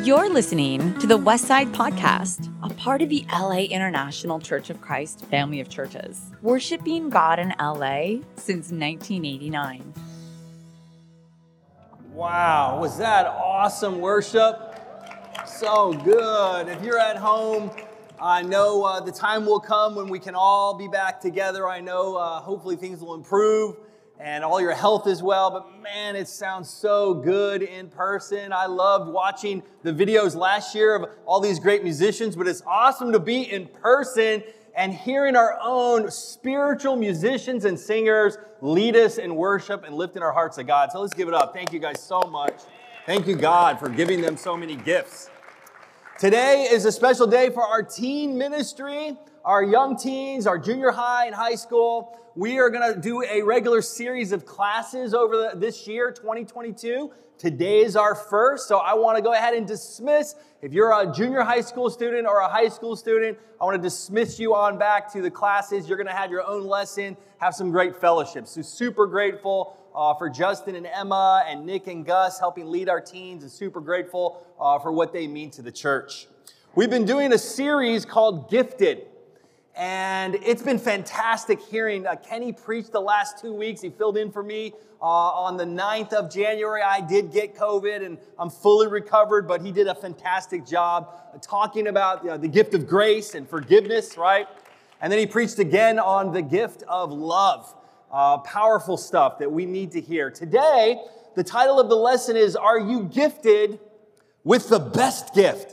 You're listening to the Westside Podcast, a part of the LA International Church of Christ family of churches, worshiping God in LA since 1989. Wow, was that awesome worship? So good. If you're at home, I know the time will come when we can all be back together. I know hopefully things will improve and all your health as well. But man, it sounds so good in person. I loved watching the videos last year of all these great musicians, but it's awesome to be in person and hearing our own spiritual musicians and singers lead us in worship and lifting our hearts to God. So let's give it up. Thank you guys so much. Thank you, God, for giving them so many gifts. Today is a special day for our teen ministry, our young teens, our junior high and high school. We are going to do a regular series of classes over this year, 2022. Today is our first, so I want to go ahead and dismiss. If you're a junior high school student or a high school student, I want to dismiss you on back to the classes. You're going to have your own lesson, have some great fellowships. So super grateful for Justin and Emma and Nick and Gus helping lead our teens, and super grateful for what they mean to the church. We've been doing a series called Gifted. And it's been fantastic hearing Kenny preach the last 2 weeks. He filled in for me on the 9th of January. I did get COVID and I'm fully recovered, but he did a fantastic job talking about the gift of grace and forgiveness, right? And then he preached again on the gift of love. Powerful stuff that we need to hear. Today, the title of the lesson is, Are You Gifted with the Best Gift?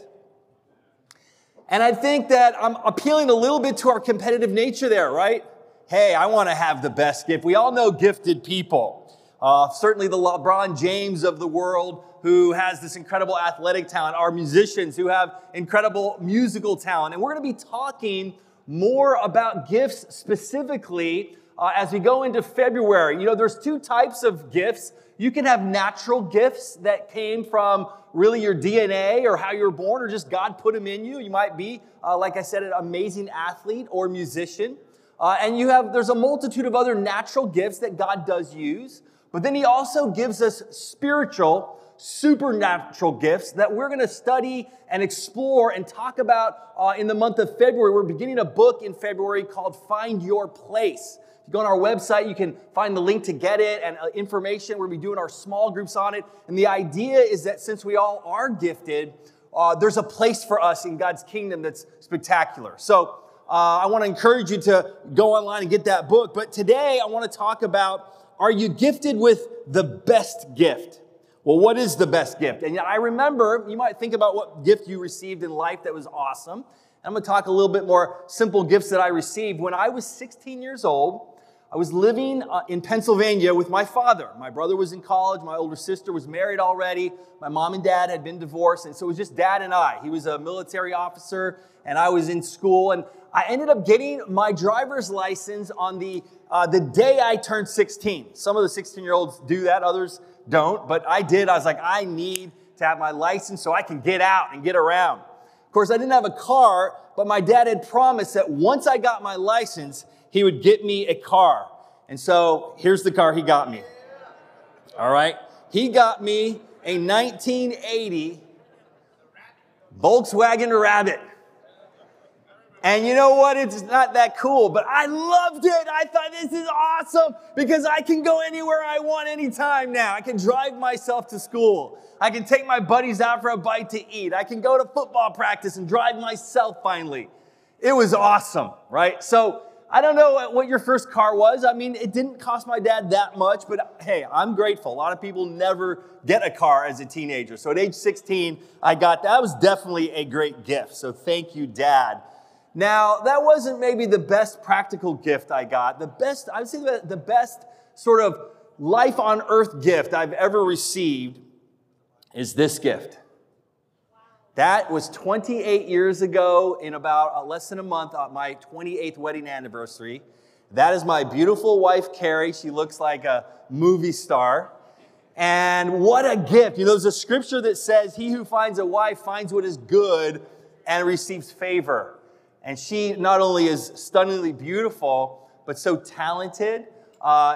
And I think that I'm appealing a little bit to our competitive nature there, right? Hey, I want to have the best gift. We all know gifted people. Certainly the LeBron James of the world who has this incredible athletic talent. Our musicians who have incredible musical talent. And we're going to be talking more about gifts specifically as we go into February. You know, there's two types of gifts. You can have natural gifts that came from really your DNA or how you were born, or just God put them in you. You might be, like I said, an amazing athlete or musician. And there's a multitude of other natural gifts that God does use. But then He also gives us spiritual, supernatural gifts that we're going to study and explore and talk about in the month of February. We're beginning a book in February called Find Your Place. If you go on our website, you can find the link to get it and information. We'll be doing our small groups on it. And the idea is that since we all are gifted, there's a place for us in God's kingdom that's spectacular. So I want to encourage you to go online and get that book. But today I want to talk about, are you gifted with the best gift? Well, what is the best gift? And I remember, you might think about what gift you received in life that was awesome. I'm going to talk a little bit more simple gifts that I received. When I was 16 years old, I was living in Pennsylvania with my father. My brother was in college. My older sister was married already. My mom and dad had been divorced. And so it was just dad and I. He was a military officer, and I was in school. And I ended up getting my driver's license on the day I turned 16. Some of the 16-year-olds do that. Others don't. But I did. I was like, I need to have my license so I can get out and get around. Of course, I didn't have a car, but my dad had promised that once I got my license, he would get me a car. And so here's the car he got me. All right. He got me a 1980 Volkswagen Rabbit. And you know what? It's not that cool, but I loved it. I thought, this is awesome because I can go anywhere I want anytime now. I can drive myself to school. I can take my buddies out for a bite to eat. I can go to football practice and drive myself finally. It was awesome, right? So I don't know what your first car was. I mean, it didn't cost my dad that much, but hey, I'm grateful. A lot of people never get a car as a teenager. So at age 16, I got that. That was definitely a great gift. So thank you, Dad. Now, that wasn't maybe the best practical gift I got. I would say the best sort of life on earth gift I've ever received is this gift. That was 28 years ago in about less than a month on my 28th wedding anniversary. That is my beautiful wife, Carrie. She looks like a movie star. And what a gift. You know, there's a scripture that says, he who finds a wife finds what is good and receives favor. And she not only is stunningly beautiful, but so talented,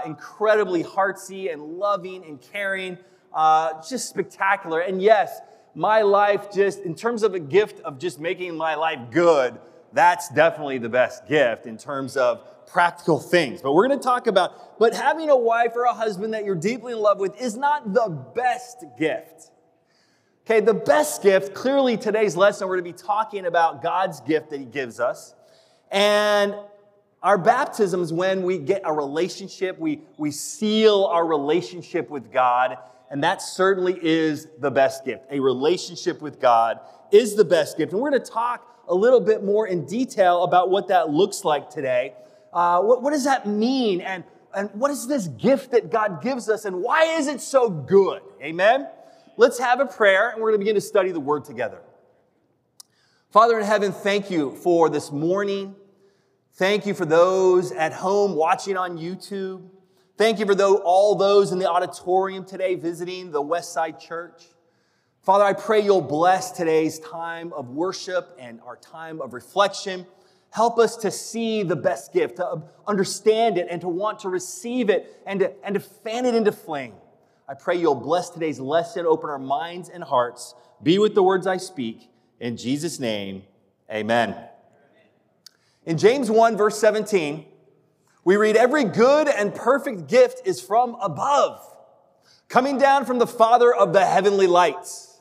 incredibly heartsy and loving and caring, just spectacular. And yes, my life just, in terms of a gift of just making my life good, that's definitely the best gift in terms of practical things. But we're going to talk about, but having a wife or a husband that you're deeply in love with is not the best gift. Okay, the best gift, clearly today's lesson, we're going to be talking about God's gift that he gives us. And our baptism is when we get a relationship, we seal our relationship with God, and that certainly is the best gift. A relationship with God is the best gift. And we're going to talk a little bit more in detail about what that looks like today. What does that mean? And what is this gift that God gives us? And why is it so good? Amen? Let's have a prayer, and we're going to begin to study the Word together. Father in heaven, thank you for this morning. Thank you for those at home watching on YouTube. Thank you for all those in the auditorium today visiting the Westside Church. Father, I pray you'll bless today's time of worship and our time of reflection. Help us to see the best gift, to understand it, and to want to receive it, and to fan it into flame. I pray you'll bless today's lesson, open our minds and hearts. Be with the words I speak. In Jesus' name, amen. In James 1, verse 17, we read, "Every good and perfect gift is from above, coming down from the Father of the heavenly lights."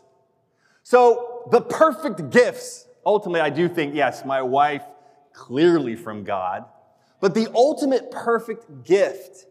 So the perfect gifts, ultimately I do think, yes, my wife, clearly from God, but the ultimate perfect gift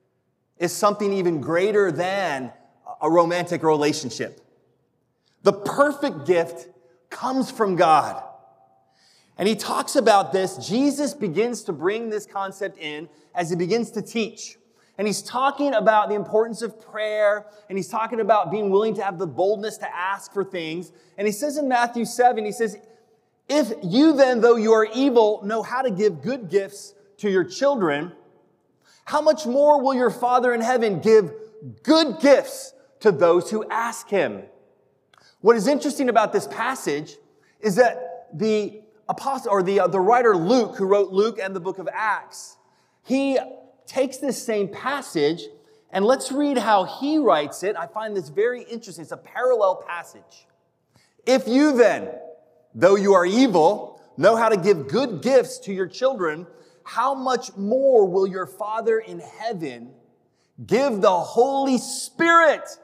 is something even greater than a romantic relationship. The perfect gift comes from God. And he talks about this. Jesus begins to bring this concept in as he begins to teach. And he's talking about the importance of prayer, and he's talking about being willing to have the boldness to ask for things. And he says in Matthew 7, he says, "If you then, though you are evil, know how to give good gifts to your children, how much more will your Father in heaven give good gifts to those who ask him?" What is interesting about this passage is that the apostle, or the writer Luke, who wrote Luke and the book of Acts, he takes this same passage, and let's read how he writes it. I find this very interesting. It's a parallel passage. "If you then, though you are evil, know how to give good gifts to your children, how much more will your Father in heaven give the Holy Spirit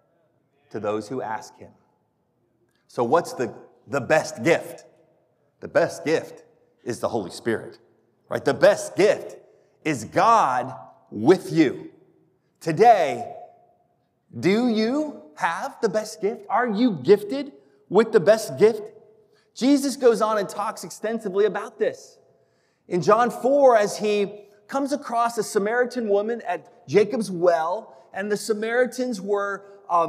to those who ask him?" So what's the best gift? The best gift is the Holy Spirit, right? The best gift is God with you. Today, do you have the best gift? Are you gifted with the best gift? Jesus goes on and talks extensively about this. In John 4, as he comes across a Samaritan woman at Jacob's well, and the Samaritans were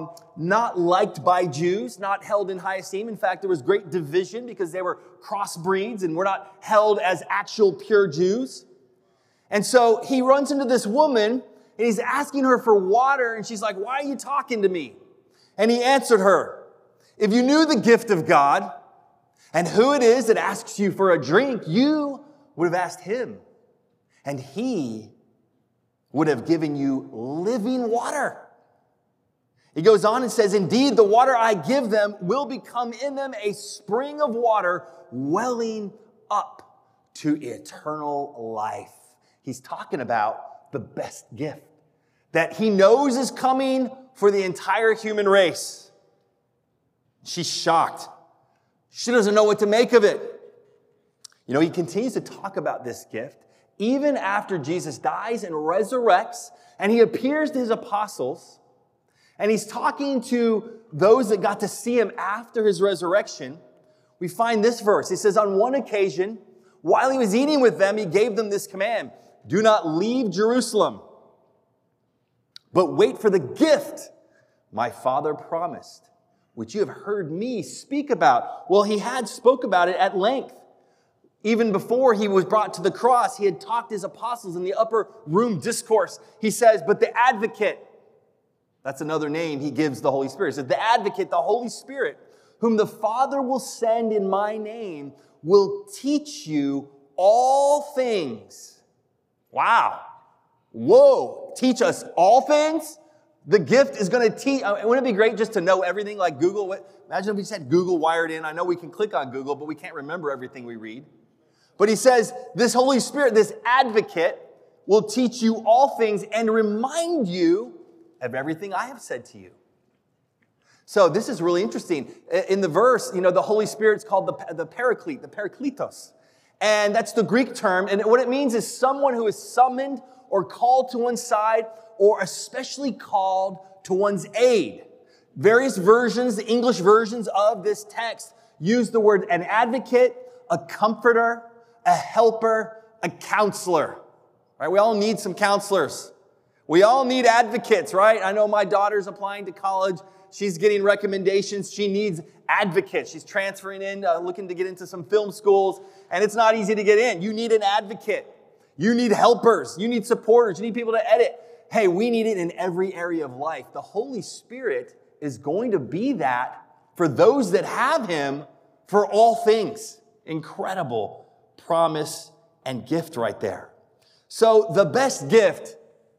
not liked by Jews, not held in high esteem. In fact, there was great division because they were crossbreeds and were not held as actual pure Jews. And so he runs into this woman and he's asking her for water, and she's like, "Why are you talking to me?" And he answered her, "If you knew the gift of God and who it is that asks you for a drink, you would have asked him, and he would have given you living water." He goes on and says, "Indeed, the water I give them will become in them a spring of water welling up to eternal life." He's talking about the best gift that he knows is coming for the entire human race. She's shocked. She doesn't know what to make of it. You know, he continues to talk about this gift even after Jesus dies and resurrects, and he appears to his apostles. And he's talking to those that got to see him after his resurrection. We find this verse. It says, "On one occasion, while he was eating with them, he gave them this command: 'Do not leave Jerusalem, but wait for the gift my Father promised, which you have heard me speak about.'" Well, he had spoke about it at length. Even before he was brought to the cross, he had talked to his apostles in the upper room discourse. He says, "But the advocate," that's another name he gives the Holy Spirit. He says, "The advocate, the Holy Spirit, whom the Father will send in my name, will teach you all things." Wow. Whoa. Teach us all things? The gift is going to teach. Wouldn't it be great just to know everything like Google? Imagine if we just had Google wired in. I know we can click on Google, but we can't remember everything we read. But he says, this Holy Spirit, this advocate, will teach you all things and remind you of everything I have said to you. So this is really interesting. In the verse, the Holy Spirit's called the Paraclete, the Parakletos. And that's the Greek term. And what it means is someone who is summoned or called to one's side or especially called to one's aid. Various versions, the English versions of this text, use the word an advocate, a comforter, a helper, a counselor. Right? We all need some counselors. We all need advocates, right? I know my daughter's applying to college. She's getting recommendations. She needs advocates. She's transferring in, looking to get into some film schools, and it's not easy to get in. You need an advocate. You need helpers. You need supporters. You need people to edit. Hey, we need it in every area of life. The Holy Spirit is going to be that for those that have Him for all things. Incredible promise and gift right there. So the best gift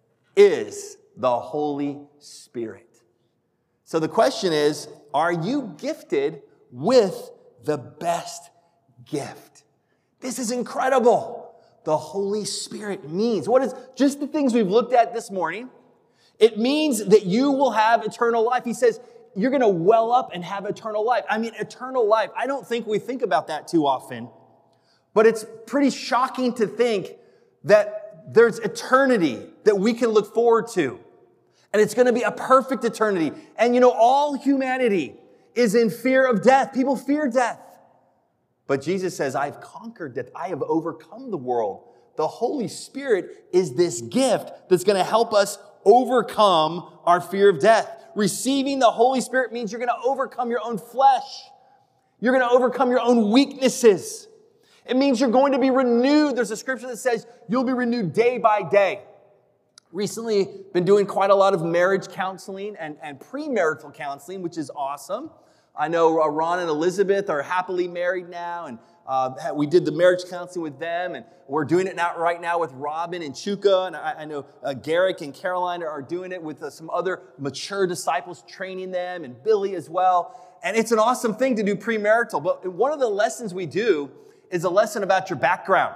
is the Holy Spirit. So the question is, are you gifted with the best gift? This is incredible. The Holy Spirit means, what is just the things we've looked at this morning? It means that you will have eternal life. He says, you're going to well up and have eternal life. I mean, eternal life. I don't think we think about that too often, but it's pretty shocking to think that there's eternity that we can look forward to. And it's going to be a perfect eternity. And all humanity is in fear of death. People fear death. But Jesus says, I've conquered death. I have overcome the world. The Holy Spirit is this gift that's going to help us overcome our fear of death. Receiving the Holy Spirit means you're going to overcome your own flesh. You're going to overcome your own weaknesses. It means you're going to be renewed. There's a scripture that says you'll be renewed day by day. Recently, been doing quite a lot of marriage counseling and premarital counseling, which is awesome. I know Ron and Elizabeth are happily married now, and we did the marriage counseling with them, and we're doing it right now with Robin and Chuka, and I know Garrick and Caroline are doing it with some other mature disciples, training them, and Billy as well. And it's an awesome thing to do premarital, but one of the lessons we do is a lesson about your background.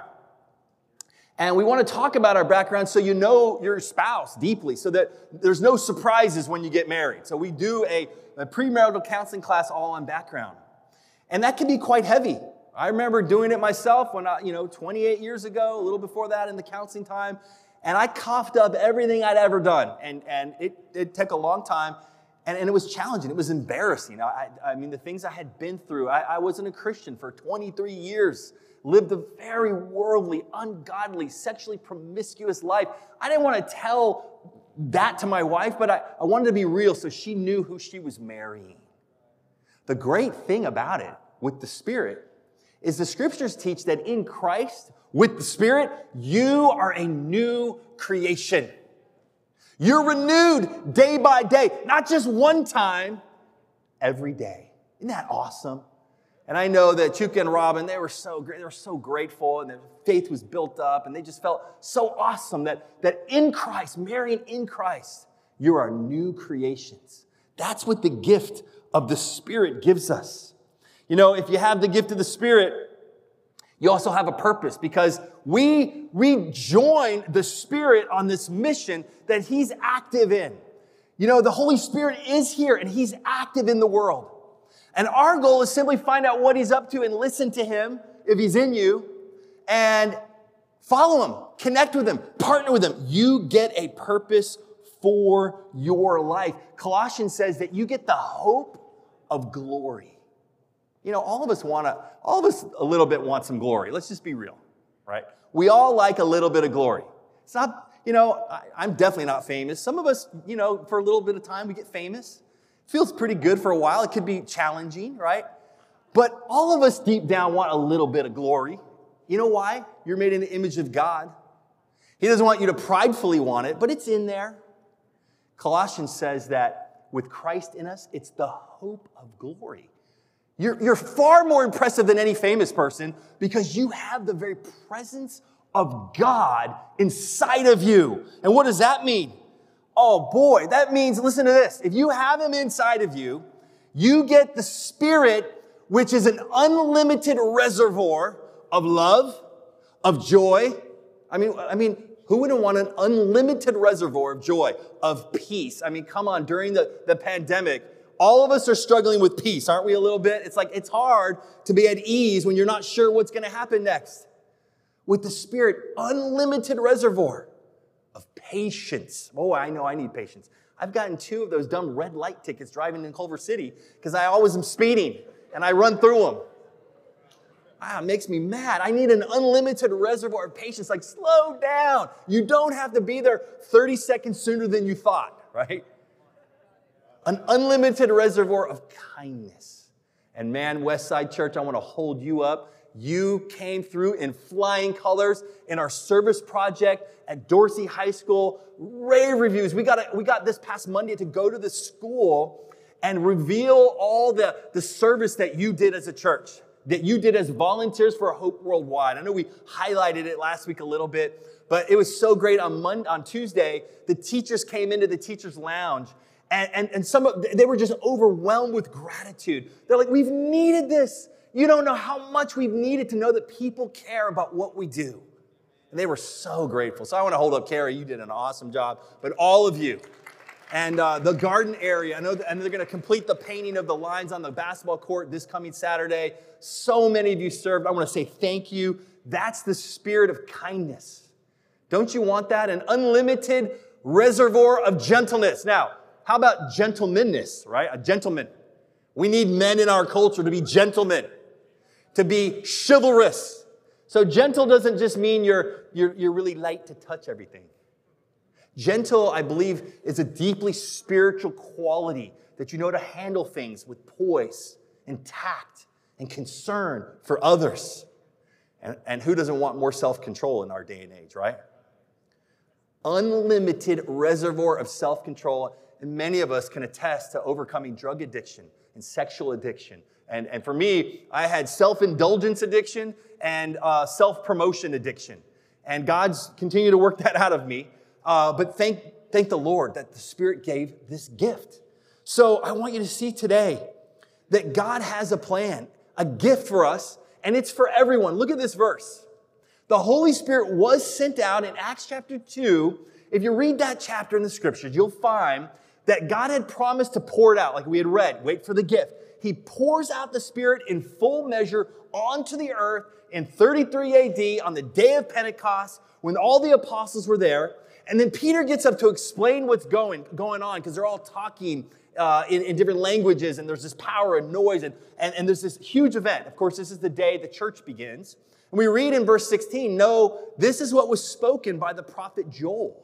And we want to talk about our background so you know your spouse deeply, so that there's no surprises when you get married. So we do a premarital counseling class all on background. And that can be quite heavy. I remember doing it myself when 28 years ago, a little before that in the counseling time, and I coughed up everything I'd ever done. And it took a long time, and it was challenging. It was embarrassing. I mean, the things I had been through. I wasn't a Christian for 23 years, lived a very worldly, ungodly, sexually promiscuous life. I didn't want to tell that to my wife, but I wanted to be real so she knew who she was marrying. The great thing about it with the Spirit is the scriptures teach that in Christ, with the Spirit, you are a new creation. You're renewed day by day, not just one time, every day. Isn't that awesome? And I know that Chuka and Robin, they were so great. They were so grateful, and their faith was built up, and they just felt so awesome that in Christ, marrying in Christ, you are new creations. That's what the gift of the Spirit gives us. If you have the gift of the Spirit, you also have a purpose, because we join the Spirit on this mission that He's active in. The Holy Spirit is here, and He's active in the world. And our goal is simply find out what He's up to and listen to Him if He's in you and follow Him, connect with Him, partner with Him. You get a purpose for your life. Colossians says that you get the hope of glory. All of us a little bit want some glory. Let's just be real, right? We all like a little bit of glory. It's not, I'm definitely not famous. Some of us, for a little bit of time, we get famous. Feels pretty good for a while. It could be challenging, right? But all of us deep down want a little bit of glory. You know why? You're made in the image of God. He doesn't want you to pridefully want it, but it's in there. Colossians says that with Christ in us, it's the hope of glory. You're far more impressive than any famous person because you have the very presence of God inside of you. And what does that mean? Oh boy, that means, listen to this. If you have him inside of you, you get the Spirit, which is an unlimited reservoir of love, of joy. I mean, who wouldn't want an unlimited reservoir of joy, of peace? I mean, come on, during the pandemic, all of us are struggling with peace, aren't we a little bit? It's like, it's hard to be at ease when you're not sure what's going to happen next. With the Spirit, unlimited reservoir of patience. Oh, I know I need patience. I've gotten 2 of those dumb red light tickets driving in Culver City because I always am speeding and I run through them. It makes me mad. I need an unlimited reservoir of patience. Like, slow down. You don't have to be there 30 seconds sooner than you thought, right? An unlimited reservoir of kindness. And man, Westside Church, I want to hold you up. You came through in flying colors in our service project at Dorsey High School. Rave reviews. We got this past Monday to go to the school and reveal all the service that you did as a church, that you did as volunteers for Hope Worldwide. I know we highlighted it last week a little bit, but it was so great. On Tuesday, the teachers came into the teachers' lounge, and they were just overwhelmed with gratitude. They're like, we've needed this. You don't know how much we've needed to know that people care about what we do. And they were so grateful. So I want to hold up Carrie. You did an awesome job. But all of you. And the garden area, I know they're going to complete the painting of the lines on the basketball court this coming Saturday. So many of you served. I want to say thank you. That's the spirit of kindness. Don't you want that? An unlimited reservoir of gentleness. Now, how about gentlemanness, right? A gentleman. We need men in our culture to be gentlemen, to be chivalrous. So gentle doesn't just mean you're really light to touch everything. Gentle, I believe, is a deeply spiritual quality that you know to handle things with poise and tact and concern for others. And who doesn't want more self-control in our day and age, right? Unlimited reservoir of self-control. And many of us can attest to overcoming drug addiction and sexual addiction. And for me, I had self-indulgence addiction and self-promotion addiction. And God's continued to work that out of me. But thank the Lord that the Spirit gave this gift. So I want you to see today that God has a plan, a gift for us, and it's for everyone. Look at this verse. The Holy Spirit was sent out in Acts chapter 2. If you read that chapter in the Scriptures, you'll find that God had promised to pour it out, like we had read. Wait for the gift. He pours out the Spirit in full measure onto the earth in 33 AD on the day of Pentecost when all the apostles were there. And then Peter gets up to explain what's going on because they're all talking in different languages, and there's this power and noise, and there's this huge event. Of course, this is the day the church begins. And we read in verse 16, no, this is what was spoken by the prophet Joel.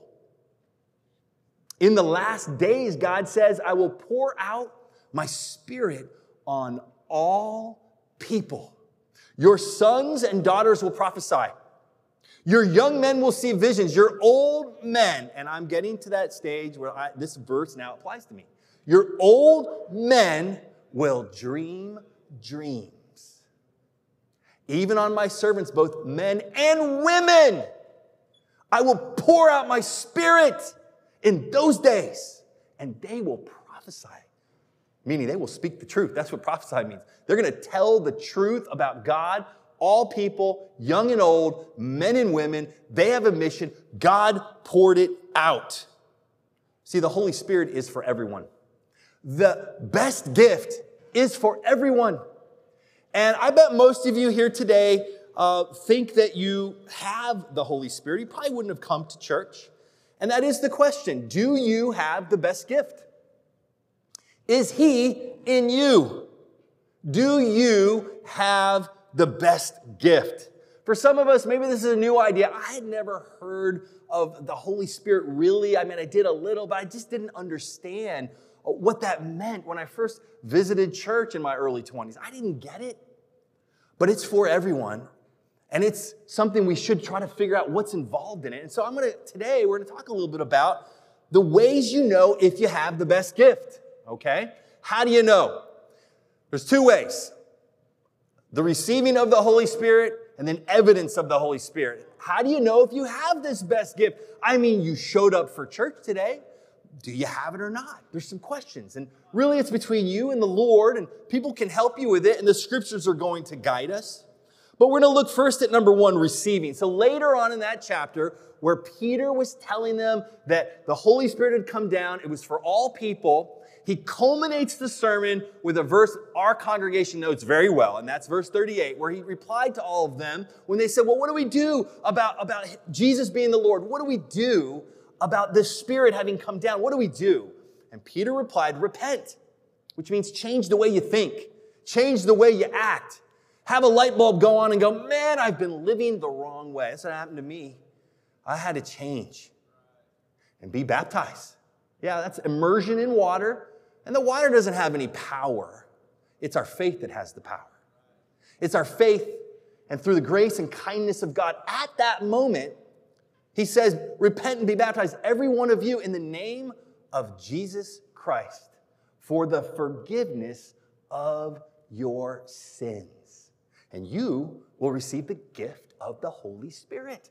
In the last days, God says, I will pour out my Spirit on all people. Your sons and daughters will prophesy. Your young men will see visions. Your old men, and I'm getting to that stage where this verse now applies to me. Your old men will dream dreams. Even on my servants, both men and women, I will pour out my Spirit in those days, and they will prophesy. Meaning they will speak the truth. That's what prophesy means. They're going to tell the truth about God. All people, young and old, men and women, they have a mission. God poured it out. See, the Holy Spirit is for everyone. The best gift is for everyone. And I bet most of you here today think that you have the Holy Spirit. You probably wouldn't have come to church. And that is the question. Do you have the best gift? Is He in you? Do you have the best gift? For some of us, maybe this is a new idea. I had never heard of the Holy Spirit really. I mean, I did a little, but I just didn't understand what that meant when I first visited church in my early 20s. I didn't get it. But it's for everyone. And it's something we should try to figure out what's involved in it. And so today we're going to talk a little bit about the ways you know if you have the best gift. Okay? How do you know? There's 2 ways. The receiving of the Holy Spirit and then evidence of the Holy Spirit. How do you know if you have this best gift? I mean, you showed up for church today. do you have it or not? There's some questions. And really, it's between you and the Lord, and people can help you with it, and the scriptures are going to guide us. But we're going to look first at number 1, receiving. So later on in that chapter, where Peter was telling them that the Holy Spirit had come down, it was for all people, he culminates the sermon with a verse our congregation knows very well, and that's verse 38, where he replied to all of them when they said, well, what do we do about Jesus being the Lord? What do we do about the Spirit having come down? What do we do? And Peter replied, repent, which means change the way you think, change the way you act. Have a light bulb go on and go, man, I've been living the wrong way. That's what happened to me. I had to change and be baptized. Yeah, that's immersion in water. And the water doesn't have any power. It's our faith that has the power. It's our faith, and through the grace and kindness of God, at that moment, he says, repent and be baptized, every one of you, in the name of Jesus Christ, for the forgiveness of your sins. And you will receive the gift of the Holy Spirit.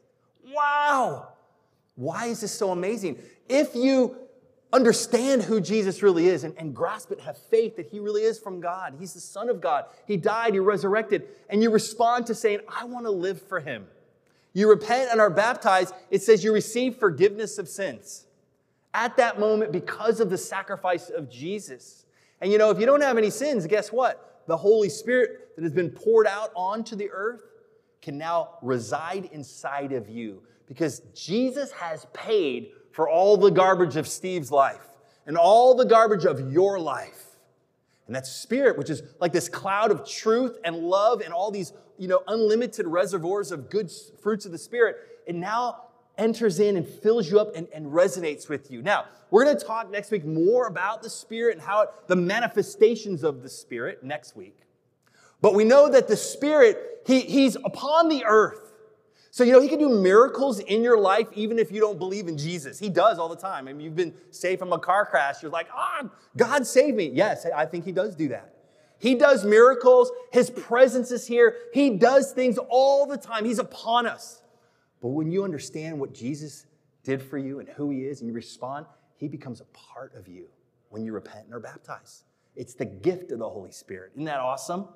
Wow! Why is this so amazing? If you understand who Jesus really is and grasp it, have faith that he really is from God, he's the Son of God, he died, he resurrected, and you respond to saying, I want to live for him. You repent and are baptized, it says you receive forgiveness of sins. At that moment, because of the sacrifice of Jesus. And you know, if you don't have any sins, guess what? The Holy Spirit that has been poured out onto the earth can now reside inside of you, because Jesus has paid for all the garbage of Steve's life and all the garbage of your life. And that Spirit, which is like this cloud of truth and love and all these, unlimited reservoirs of good fruits of the Spirit, it now enters in and fills you up and resonates with you. Now, we're going to talk next week more about the Spirit and the manifestations of the Spirit next week. But we know that the Spirit, he's upon the earth. So, he can do miracles in your life even if you don't believe in Jesus. He does all the time. I mean, you've been saved from a car crash. You're like, God saved me. Yes, I think he does do that. He does miracles. His presence is here. He does things all the time. He's upon us. But when you understand what Jesus did for you and who he is and you respond, he becomes a part of you when you repent and are baptized. It's the gift of the Holy Spirit. Isn't that awesome?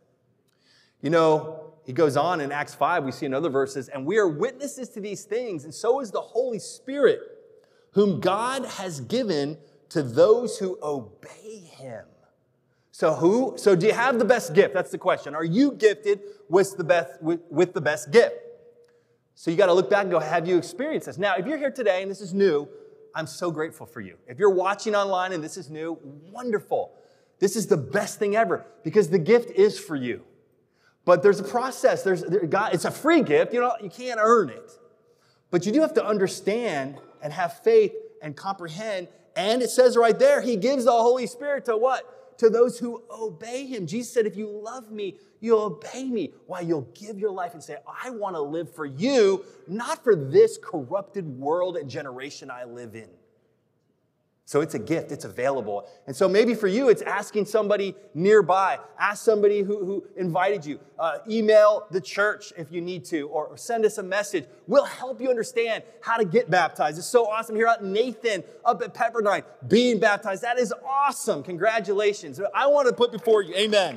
He goes on in Acts 5, we see in other verses, and we are witnesses to these things, and so is the Holy Spirit, whom God has given to those who obey him. So do you have the best gift? That's the question. Are you gifted with the best gift? So you got to look back and go, have you experienced this? Now, if you're here today and this is new, I'm so grateful for you. If you're watching online and this is new, wonderful. This is the best thing ever because the gift is for you. But there's a process. It's a free gift. You can't earn it. But you do have to understand and have faith and comprehend. And it says right there, he gives the Holy Spirit to what? To those who obey him. Jesus said, if you love me, you'll obey me. Why? You'll give your life and say, I want to live for you, not for this corrupted world and generation I live in. So it's a gift. It's available. And so maybe for you, it's asking somebody nearby. Ask somebody who invited you. Email the church if you need to, or send us a message. We'll help you understand how to get baptized. It's so awesome. Here at Nathan up at Pepperdine being baptized. That is awesome. Congratulations. I want to put before you. Amen.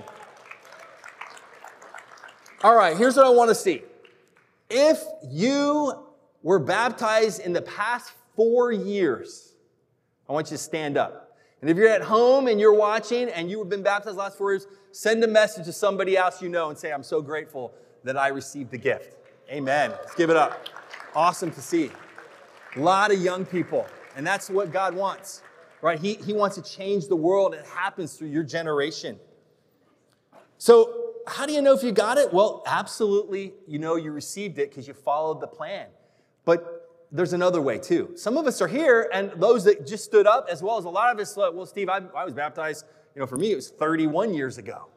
All right, here's what I want to see. If you were baptized in the past 4 years, I want you to stand up. And if you're at home and you're watching and you've been baptized the last 4 years, send a message to somebody else you know and say, I'm so grateful that I received the gift. Amen. Let's give it up. Awesome to see. A lot of young people. And that's what God wants, right? He wants to change the world. It happens through your generation. So how do you know if you got it? Well, absolutely, you received it because you followed the plan. But there's another way too. Some of us are here, and those that just stood up, as well as a lot of us, well, Steve, I was baptized, for me, it was 31 years ago.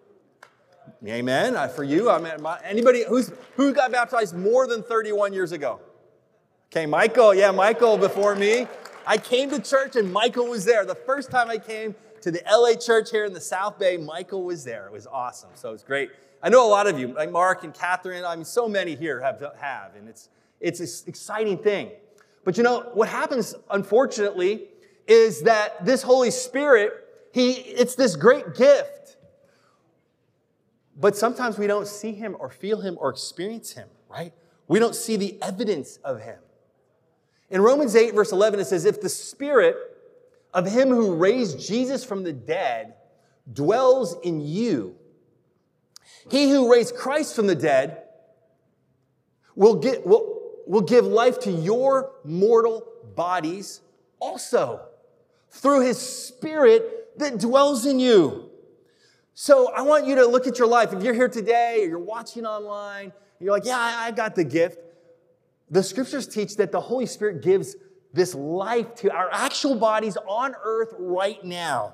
Amen. For you, anybody who got baptized more than 31 years ago? Okay, Michael. Yeah, Michael before me. I came to church, and Michael was there. The first time I came to the LA church here in the South Bay, Michael was there. It was awesome. So it was great. I know a lot of you, like Mark and Catherine, so many here have, and it's an exciting thing. But what happens, unfortunately, is that this Holy Spirit, it's this great gift. But sometimes we don't see him or feel him or experience him, right? We don't see the evidence of him. In Romans 8, verse 11, it says, if the Spirit of him who raised Jesus from the dead dwells in you, he who raised Christ from the dead will give life to your mortal bodies also through his Spirit that dwells in you. So I want you to look at your life. If you're here today or you're watching online, you're like, yeah, I got the gift. The scriptures teach that the Holy Spirit gives this life to our actual bodies on earth right now.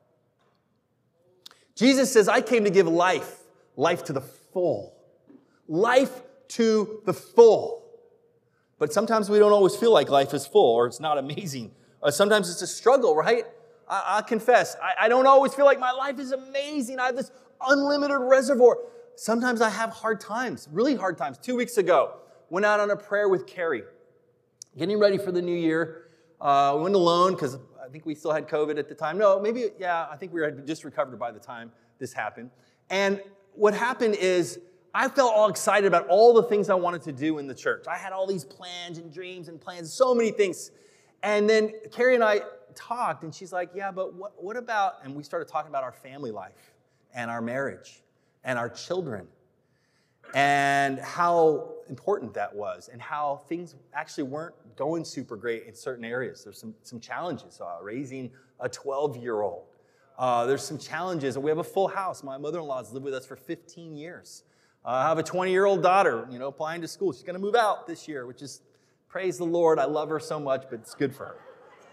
Jesus says, I came to give life to the full. Life to the full. But sometimes we don't always feel like life is full or it's not amazing. Sometimes it's a struggle, right? I confess, I don't always feel like my life is amazing. I have this unlimited reservoir. Sometimes I have hard times, really hard times. 2 weeks ago, went out on a prayer with Carrie, getting ready for the new year. We went alone because I think we still had COVID at the time. No, maybe, yeah, I think we had just recovered by the time this happened. And what happened is I felt all excited about all the things I wanted to do in the church. I had all these plans and dreams and plans, so many things. And then Carrie and I talked, and she's like, yeah, but what about, and we started talking about our family life and our marriage and our children and how important that was and how things actually weren't going super great in certain areas. There's some challenges, raising a 12-year-old. There's some challenges, and we have a full house. My mother-in-law's lived with us for 15 years. I have a 20-year-old daughter, applying to school. She's going to move out this year, which is, praise the Lord, I love her so much, but it's good for her.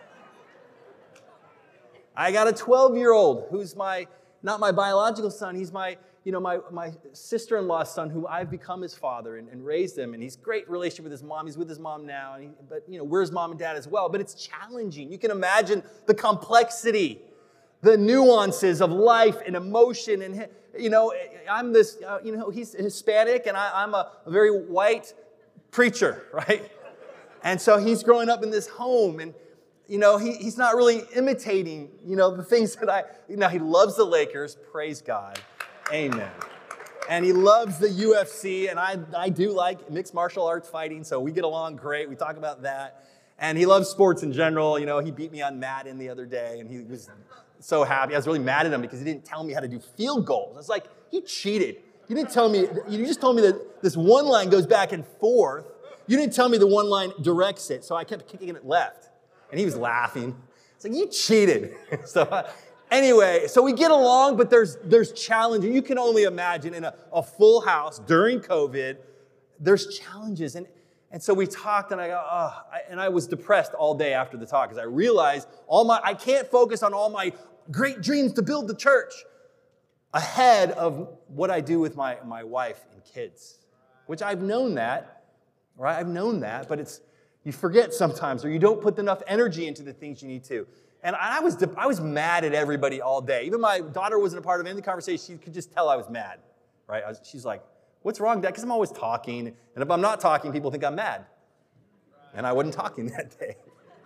I got a 12-year-old who's not my biological son. He's my sister-in-law's son, who I've become his father and raised him. And he's great relationship with his mom. He's with his mom now, but we're his mom and dad as well. But it's challenging. You can imagine the complexity, the nuances of life and emotion. And I'm this, he's Hispanic, and I'm a very white preacher, right? And so he's growing up in this home, and he's not really imitating, the things that he loves the Lakers, praise God, amen. And he loves the UFC, and I do like mixed martial arts fighting, so we get along great. We talk about that. And he loves sports in general. He beat me on Madden the other day, and he was so happy. I was really mad at him because he didn't tell me how to do field goals. It's like, he cheated. You didn't tell me, you just told me that this one line goes back and forth. You didn't tell me the one line directs it, so I kept kicking it left. And he was laughing. It's like, you cheated. Anyway, so we get along, but there's challenges. You can only imagine in a full house during COVID, there's challenges. And so we talked, and I go, and I was depressed all day after the talk because I realized I can't focus on all my great dreams to build the church ahead of what I do with my wife and kids, which I've known that, right? I've known that, but you forget sometimes, or you don't put enough energy into the things you need to. And I was mad at everybody all day. Even my daughter wasn't a part of any of the conversation. She could just tell I was mad, right? She's like, what's wrong, Dad? Because I'm always talking. And if I'm not talking, people think I'm mad. And I wasn't talking that day.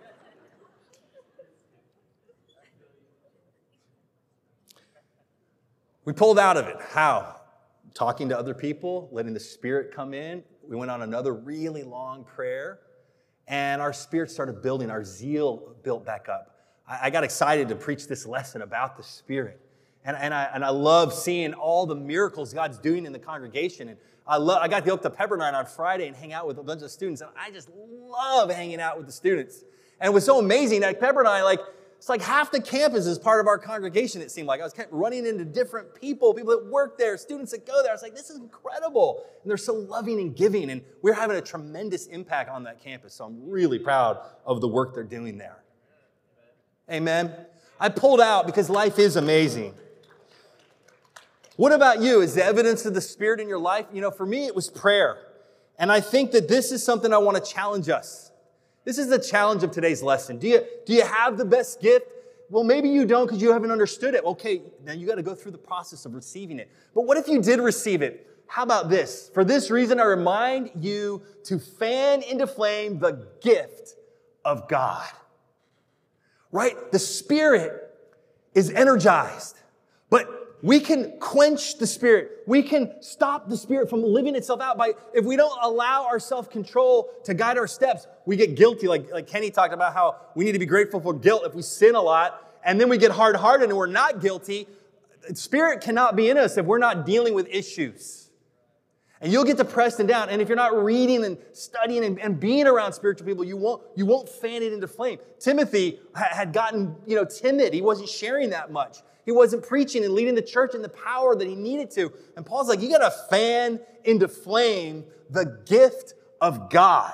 We pulled out of it. How? Talking to other people, letting the Spirit come in. We went on another really long prayer. And our spirit started building. Our zeal built back up. I got excited to preach this lesson about the Spirit. And I love seeing all the miracles God's doing in the congregation. And I got to go up to Pepperdine on Friday and hang out with a bunch of students. And I just love hanging out with the students. And it was so amazing at Pepperdine, it's like half the campus is part of our congregation, it seemed like. I was kept running into different people that work there, students that go there. I was like, this is incredible. And they're so loving and giving. And we're having a tremendous impact on that campus. So I'm really proud of the work they're doing there. Amen. I pulled out because life is amazing. What about you? Is the evidence of the Spirit in your life? For me, it was prayer. And I think that this is something I want to challenge us. This is the challenge of today's lesson. Do you have the best gift? Well, maybe you don't because you haven't understood it. Okay, now you got to go through the process of receiving it. But what if you did receive it? How about this? For this reason, I remind you to fan into flame the gift of God. right? The Spirit is energized, but we can quench the Spirit. We can stop the Spirit from living itself out if we don't allow our self-control to guide our steps, we get guilty. Like Kenny talked about how we need to be grateful for guilt if we sin a lot, and then we get hard-hearted and we're not guilty. The Spirit cannot be in us if we're not dealing with issues. And you'll get depressed and down. And if you're not reading and studying and being around spiritual people, you won't fan it into flame. Timothy had gotten, timid. He wasn't sharing that much. He wasn't preaching and leading the church in the power that he needed to. And Paul's like, you got to fan into flame the gift of God.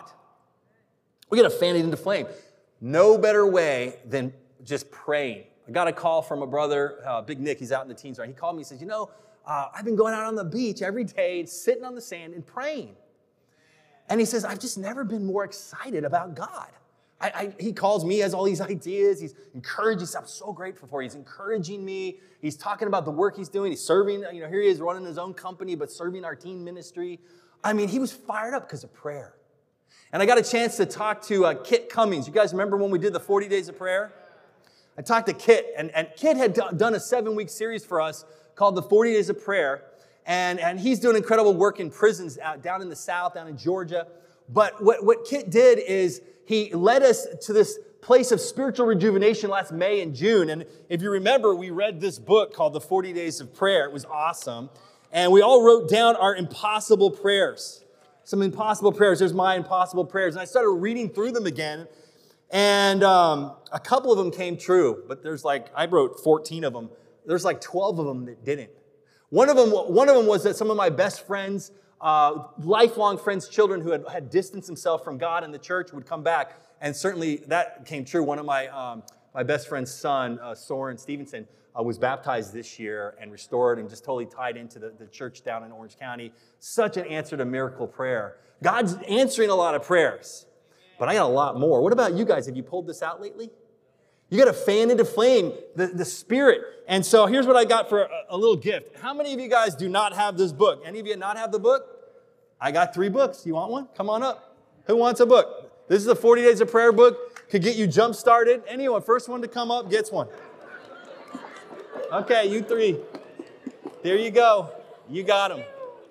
We got to fan it into flame. No better way than just praying. I got a call from a brother, Big Nick. He's out in the teens right. He called me and says, I've been going out on the beach every day, sitting on the sand and praying. And he says, I've just never been more excited about God. He calls me, has all these ideas. He's encouraging. He says, I'm so grateful for you. He's encouraging me. He's talking about the work he's doing. He's serving, here he is running his own company, but serving our teen ministry. I mean, he was fired up because of prayer. And I got a chance to talk to Kit Cummings. You guys remember when we did the 40 Days of Prayer? I talked to Kit, and Kit had done a 7-week series for us called the 40 Days of Prayer. And he's doing incredible work in prisons down in the South, down in Georgia. But what Kit did is he led us to this place of spiritual rejuvenation last May and June. And if you remember, we read this book called The 40 Days of Prayer. It was awesome. And we all wrote down our impossible prayers. Some impossible prayers. There's my impossible prayers. And I started reading through them again. And a couple of them came true. But I wrote 14 of them. There's 12 of them that didn't. One of them was that some of my best friends, lifelong friends' children who had distanced themselves from God and the church would come back. And certainly that came true. One of my best friend's son, Soren Stevenson, was baptized this year and restored and just totally tied into the church down in Orange County. Such an answer to miracle prayer. God's answering a lot of prayers. But I got a lot more. What about you guys? Have you pulled this out lately? You got to fan into flame the Spirit. And so here's what I got for a little gift. How many of you guys do not have this book? Any of you not have the book? I got 3 books. You want one? Come on up. Who wants a book? This is the 40 Days of Prayer book. Could get you jump-started. Anyone, first one to come up gets one. Okay, you 3. There you go. You got them.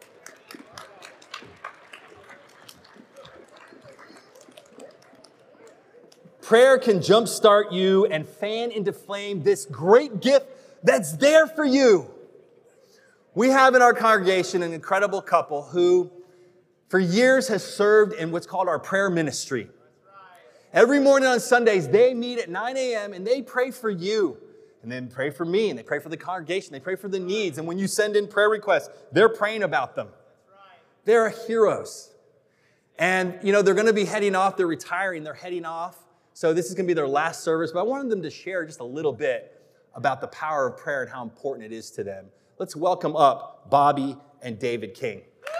Prayer can jumpstart you and fan into flame this great gift that's there for you. We have in our congregation an incredible couple who, for years, has served in what's called our prayer ministry. Every morning on Sundays, they meet at 9 a.m. and they pray for you. And then pray for me, and they pray for the congregation. They pray for the needs. And when you send in prayer requests, they're praying about them. They're heroes. And, they're going to be heading off. They're retiring. They're heading off. So this is going to be their last service, but I wanted them to share just a little bit about the power of prayer and how important it is to them. Let's welcome up Bobby and David King.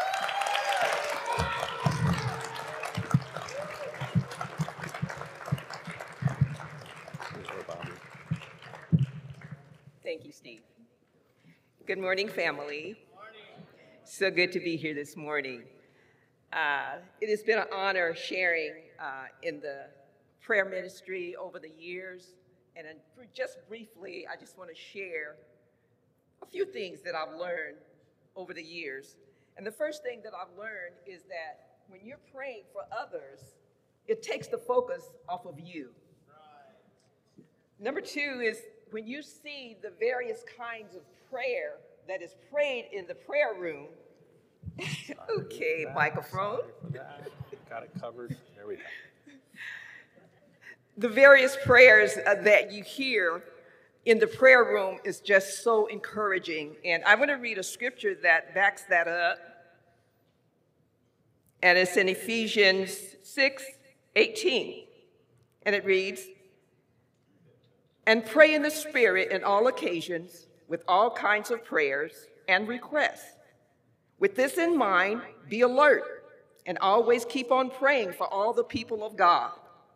Thank you, Steve. Good morning, family. So good to be here this morning. It has been an honor sharing in the prayer ministry over the years. And just briefly, I just want to share a few things that I've learned over the years. And the first thing that I've learned is that when you're praying for others, it takes the focus off of you. Right. Number 2 is when you see the various kinds of prayer that is prayed in the prayer room. Okay, microphone. Got it covered. There we go. The various prayers that you hear in the prayer room is just so encouraging. And I want to read a scripture that backs that up. And it's in Ephesians 6:18. And it reads, "And pray in the Spirit in all occasions with all kinds of prayers and requests. With this in mind, be alert and always keep on praying for all the people of God."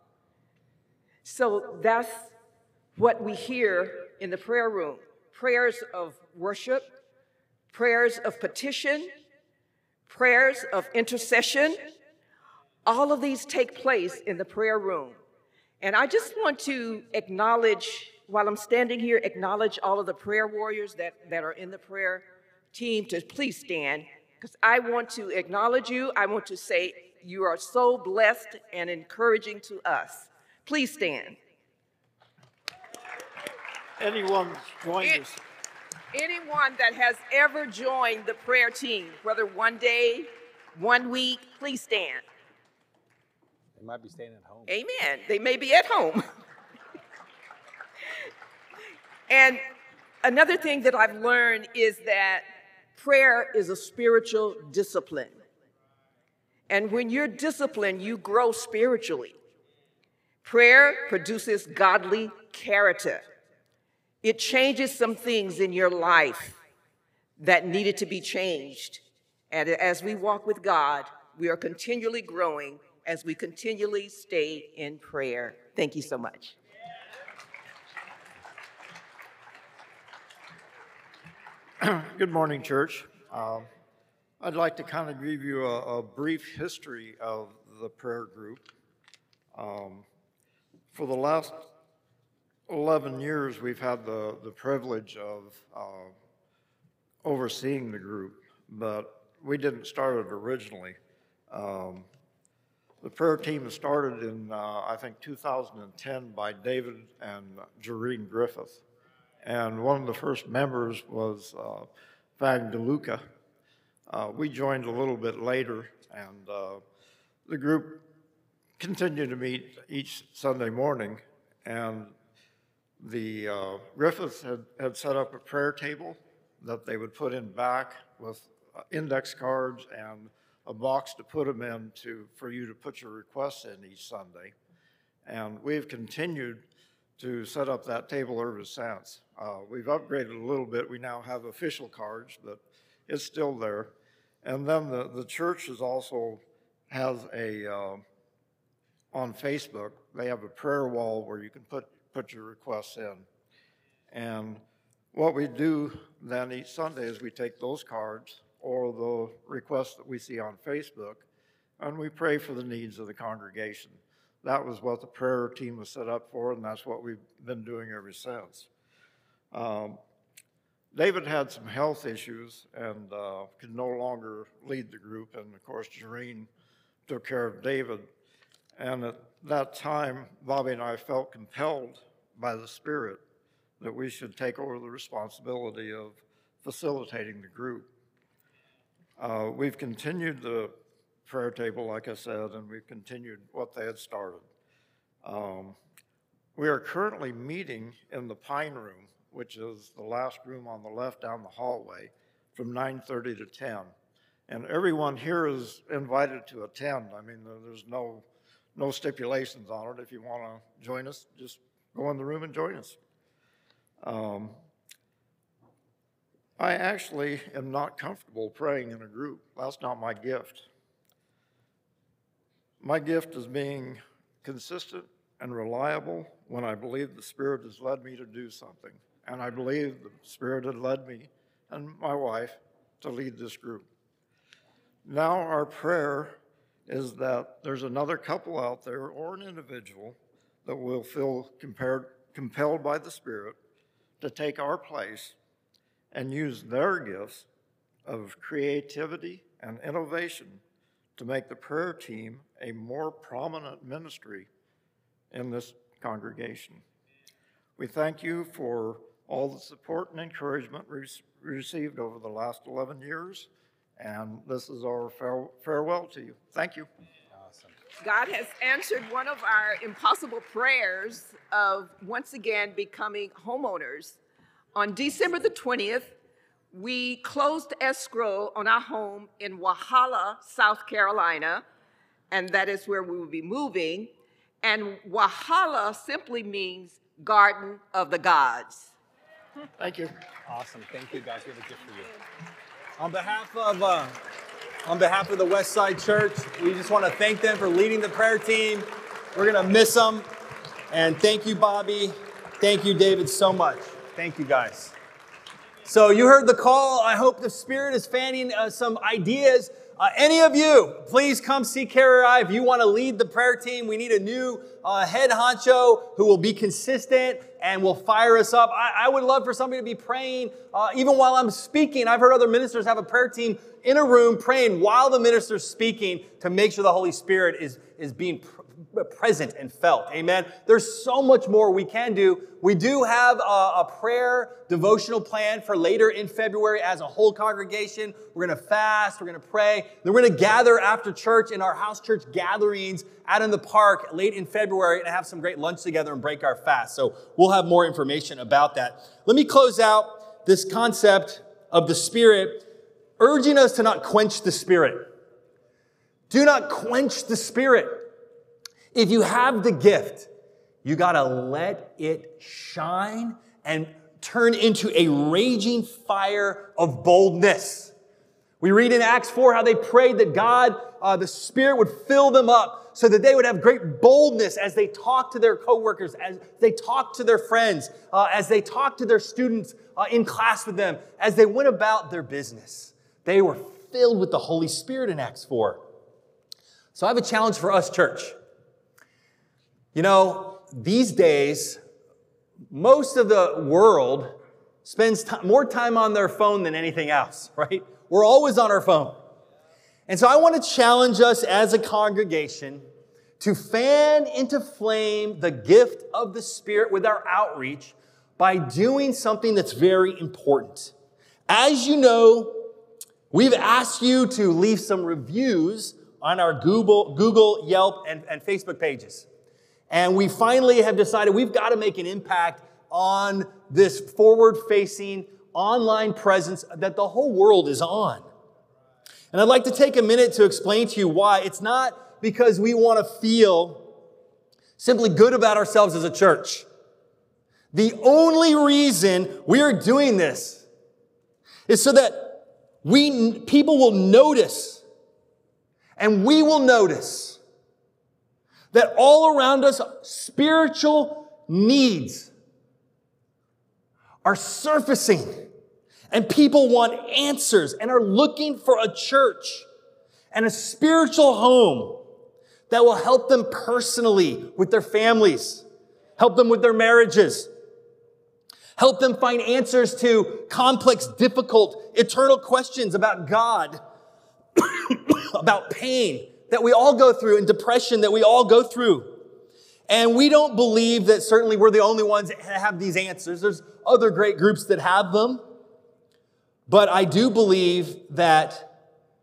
So that's what we hear in the prayer room. Prayers of worship, prayers of petition, prayers of intercession. All of these take place in the prayer room. And I just want to acknowledge, while I'm standing here, acknowledge all of the prayer warriors that are in the prayer team to please stand, because I want to acknowledge you. I want to say you are so blessed and encouraging to us. Please stand. Anyone joined us? Anyone that has ever joined the prayer team, whether one day, 1 week, please stand. They might be staying at home. Amen. They may be at home. And another thing that I've learned is that prayer is a spiritual discipline. And when you're disciplined, you grow spiritually. Prayer produces godly character. It changes some things in your life that needed to be changed. And as we walk with God, we are continually growing as we continually stay in prayer. Thank you so much. Good morning, church. I'd like to kind of give you a brief history of the prayer group. For the last 11 years, we've had the privilege of overseeing the group, but we didn't start it originally. The prayer team was started in, I think, 2010 by David and Jareen Griffith. And one of the first members was Vag DeLuca. We joined a little bit later, and the group continued to meet each Sunday morning. And the Griffiths had set up a prayer table that they would put in back with index cards and a box to put them in for you to put your requests in each Sunday. And we've continued to set up that table ever since. We've upgraded a little bit. We now have official cards, but it's still there. And then the church also has on Facebook, they have a prayer wall where you can put your requests in. And what we do then each Sunday is we take those cards or the requests that we see on Facebook, and we pray for the needs of the congregation. That was what the prayer team was set up for, and that's what we've been doing ever since. David had some health issues and could no longer lead the group, and of course Jareen took care of David. And at that time, Bobby and I felt compelled by the Spirit that we should take over the responsibility of facilitating the group. We've continued the prayer table, like I said, and we've continued what they had started. We are currently meeting in the Pine Room, which is the last room on the left down the hallway, from 9:30 to 10. And everyone here is invited to attend. I mean, there's no stipulations on it. If you want to join us, just go in the room and join us. I actually am not comfortable praying in a group. That's not my gift. My gift is being consistent and reliable when I believe the Spirit has led me to do something. And I believe the Spirit had led me and my wife to lead this group. Now our prayer is that there's another couple out there or an individual that will feel compelled by the Spirit to take our place and use their gifts of creativity and innovation to make the prayer team a more prominent ministry in this congregation. We thank you for all the support and encouragement received over the last 11 years, and this is our farewell to you. Thank you. Awesome. God has answered one of our impossible prayers of once again becoming homeowners. On December the 20th, we closed escrow on our home in Walhalla, South Carolina, and that is where we will be moving. And Walhalla simply means Garden of the Gods. Thank you. Awesome. Thank you, guys. We have a gift for you. On behalf of the Westside Church, we just want to thank them for leading the prayer team. We're going to miss them. And thank you, Bobby. Thank you, David, so much. Thank you, guys. So you heard the call. I hope the Spirit is fanning some ideas Any of you, please come see Carrie or I. If you want to lead the prayer team, we need a new head honcho who will be consistent and will fire us up. I would love for somebody to be praying even while I'm speaking. I've heard other ministers have a prayer team in a room praying while the minister's speaking to make sure the Holy Spirit is being present and felt. Amen. There's so much more we can do. We do have a prayer devotional plan for later in February as a whole congregation. We're going to fast. We're going to pray. Then we're going to gather after church in our house church gatherings out in the park late in February and have some great lunch together and break our fast. So we'll have more information about that. Let me close out this concept of the Spirit, urging us to not quench the Spirit. Do not quench the Spirit. If you have the gift, you got to let it shine and turn into a raging fire of boldness. We read in Acts 4 how they prayed that God, the Spirit would fill them up so that they would have great boldness as they talked to their coworkers, as they talked to their friends, as they talked to their students in class with them, as they went about their business. They were filled with the Holy Spirit in Acts 4. So I have a challenge for us, church. You know, these days, most of the world spends more time on their phone than anything else, right? We're always on our phone. And so I want to challenge us as a congregation to fan into flame the gift of the Spirit with our outreach by doing something that's very important. As you know, we've asked you to leave some reviews on our Google, Yelp, and Facebook pages. And we finally have decided we've got to make an impact on this forward-facing online presence that the whole world is on. And I'd like to take a minute to explain to you why. It's not because we want to feel simply good about ourselves as a church. The only reason we are doing this is so that people will notice, and we will notice, that all around us, spiritual needs are surfacing. And people want answers and are looking for a church and a spiritual home that will help them personally with their families, help them with their marriages, help them find answers to complex, difficult, eternal questions about God, about pain that we all go through and depression that we all go through. And we don't believe that certainly we're the only ones that have these answers. There's other great groups that have them. But I do believe that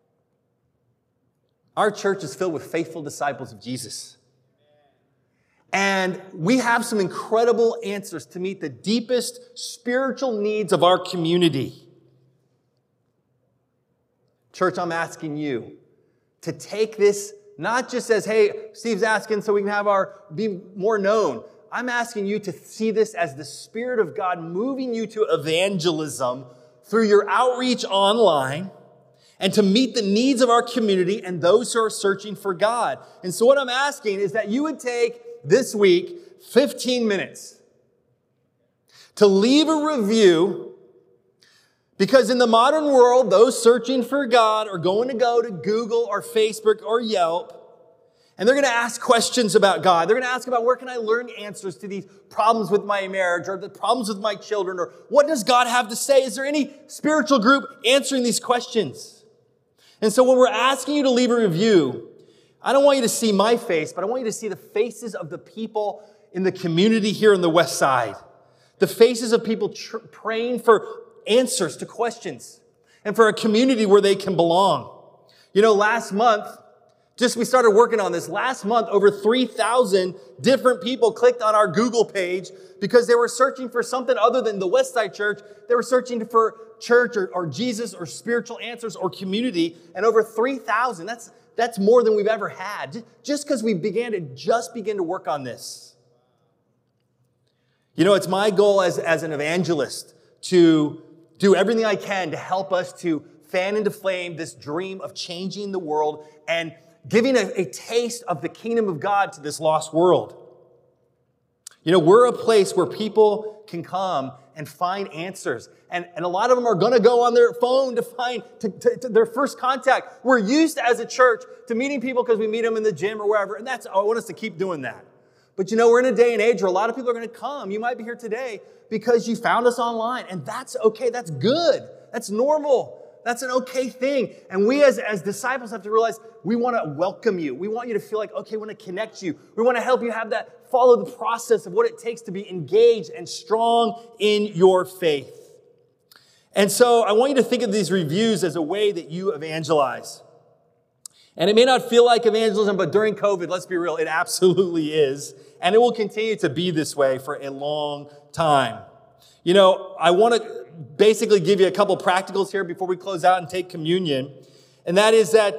our church is filled with faithful disciples of Jesus. And we have some incredible answers to meet the deepest spiritual needs of our community. Church, I'm asking you to take this not just as, hey, Steve's asking so we can be more known. I'm asking you to see this as the Spirit of God moving you to evangelism through your outreach online and to meet the needs of our community and those who are searching for God. And so what I'm asking is that you would take this week 15 minutes to leave a review. Because in the modern world, those searching for God are going to go to Google or Facebook or Yelp, and they're going to ask questions about God. They're going to ask about where can I learn answers to these problems with my marriage or the problems with my children, or what does God have to say? Is there any spiritual group answering these questions? And so when we're asking you to leave a review, I don't want you to see my face, but I want you to see the faces of the people in the community here in the West Side. The faces of people praying for answers to questions and for a community where they can belong. You know, last month, we started working on this. Last month, over 3,000 different people clicked on our Google page because they were searching for something other than the Westside Church. They were searching for church or Jesus or spiritual answers or community. And over 3,000, that's more than we've ever had. Just because we begin to work on this. You know, it's my goal as an evangelist to do everything I can to help us to fan into flame this dream of changing the world and giving a taste of the kingdom of God to this lost world. You know, we're a place where people can come and find answers. And a lot of them are going to go on their phone to find to their first contact. We're used as a church to meeting people because we meet them in the gym or wherever. And I want us to keep doing that. But we're in a day and age where a lot of people are going to come. You might be here today because you found us online. And that's okay. That's good. That's normal. That's an okay thing. And we as disciples have to realize we want to welcome you. We want you to feel like, okay, we want to connect you. We want to help you follow the process of what it takes to be engaged and strong in your faith. And so I want you to think of these reviews as a way that you evangelize. And it may not feel like evangelism, but during COVID, let's be real, it absolutely is. And it will continue to be this way for a long time. I want to basically give you a couple practicals here before we close out and take communion. And that is that,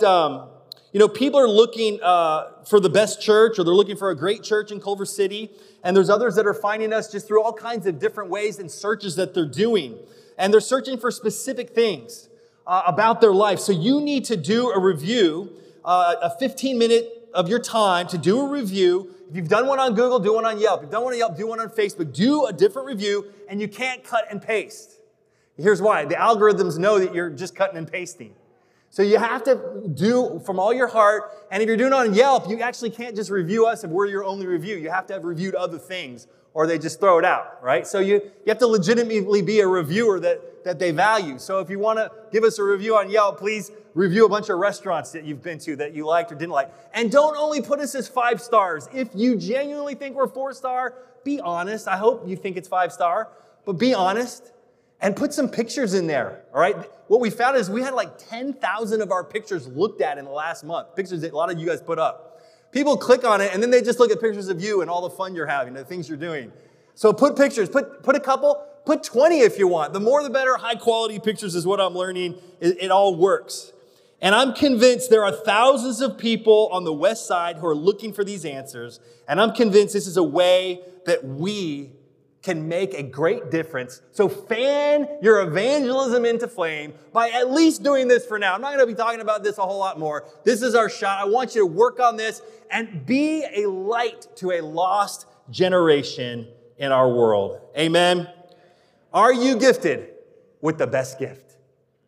people are looking for the best church, or they're looking for a great church in Culver City. And there's others that are finding us just through all kinds of different ways and searches that they're doing. And they're searching for specific things about their life. So you need to do a review, a 15-minute of your time to do a review. If you've done one on Google, do one on Yelp. If you've done one on Yelp, do one on Facebook. Do a different review, and you can't cut and paste. Here's why. The algorithms know that you're just cutting and pasting. So you have to do from all your heart. And if you're doing it on Yelp, you actually can't just review us if we're your only review. You have to have reviewed other things, or they just throw it out, right? So you have to legitimately be a reviewer that they value. So if you want to give us a review on Yelp, please review a bunch of restaurants that you've been to that you liked or didn't like. And don't only put us as 5 stars. If you genuinely think we're 4-star, be honest. I hope you think it's 5-star, but be honest. And put some pictures in there, all right? What we found is we had like 10,000 of our pictures looked at in the last month, pictures that a lot of you guys put up. People click on it, and then they just look at pictures of you and all the fun you're having, the things you're doing. So put pictures, put a couple, put 20 if you want. The more the better. High quality pictures is what I'm learning. It all works. And I'm convinced there are thousands of people on the West Side who are looking for these answers, and I'm convinced this is a way that we can make a great difference. So fan your evangelism into flame by at least doing this for now. I'm not going to be talking about this a whole lot more. This is our shot. I want you to work on this and be a light to a lost generation in our world. Amen. Are you gifted with the best gift?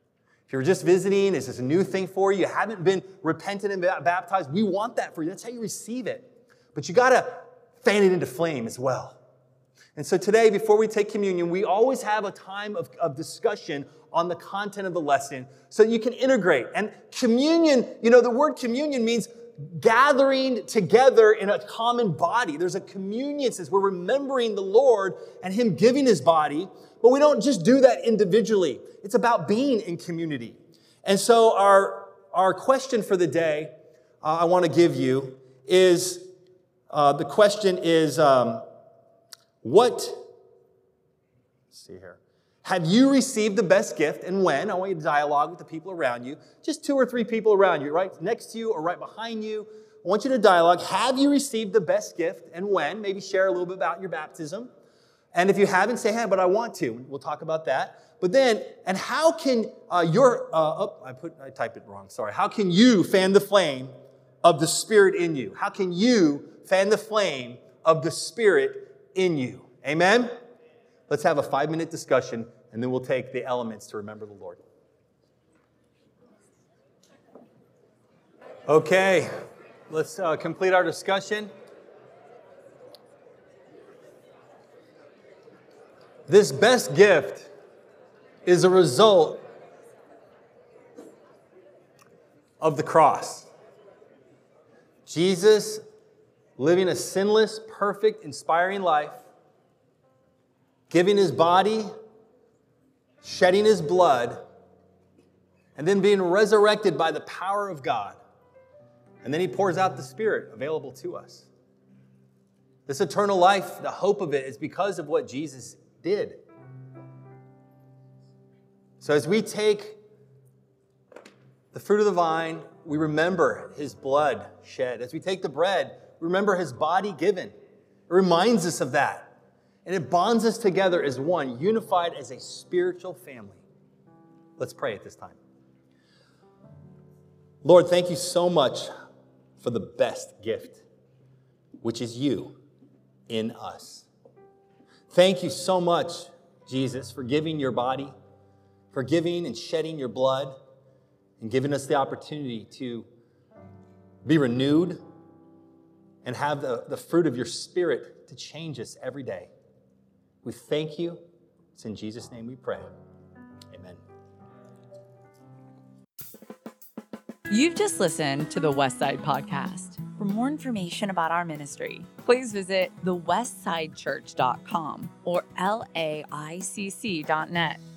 If you're just visiting, is this a new thing for you? You haven't been repentant and baptized. We want that for you. That's how you receive it. But you got to fan it into flame as well. And so today, before we take communion, we always have a time of discussion on the content of the lesson so that you can integrate. And communion, the word communion means gathering together in a common body. There's a communion, says we're remembering the Lord and Him giving His body, but we don't just do that individually. It's about being in community. And so our question for the day I want to give you is, the question is, let's see here. Have you received the best gift, and when? I want you to dialogue with the people around you. Just 2 or 3 people around you, right next to you or right behind you. I want you to dialogue. Have you received the best gift, and when? Maybe share a little bit about your baptism. And if you haven't, say, hey, but I want to. We'll talk about that. But then, and how can I typed it wrong, sorry. How can you fan the flame of the Spirit in you? How can you fan the flame of the Spirit in you? Amen? Let's have a 5-minute discussion, and then we'll take the elements to remember the Lord. Okay, let's complete our discussion. This best gift is a result of the cross. Jesus living a sinless, perfect, inspiring life, giving His body, shedding His blood, and then being resurrected by the power of God. And then He pours out the Spirit available to us. This eternal life, the hope of it is because of what Jesus did. So as we take the fruit of the vine, we remember His blood shed. As we take the bread, remember His body given. It reminds us of that. And it bonds us together as one, unified as a spiritual family. Let's pray at this time. Lord, thank you so much for the best gift, which is you in us. Thank you so much, Jesus, for giving your body, for giving and shedding your blood, and giving us the opportunity to be renewed and have the fruit of your Spirit to change us every day. We thank you. It's in Jesus' name we pray. Amen. You've just listened to the Westside Podcast. For more information about our ministry, please visit thewestsidechurch.com or laicc.net.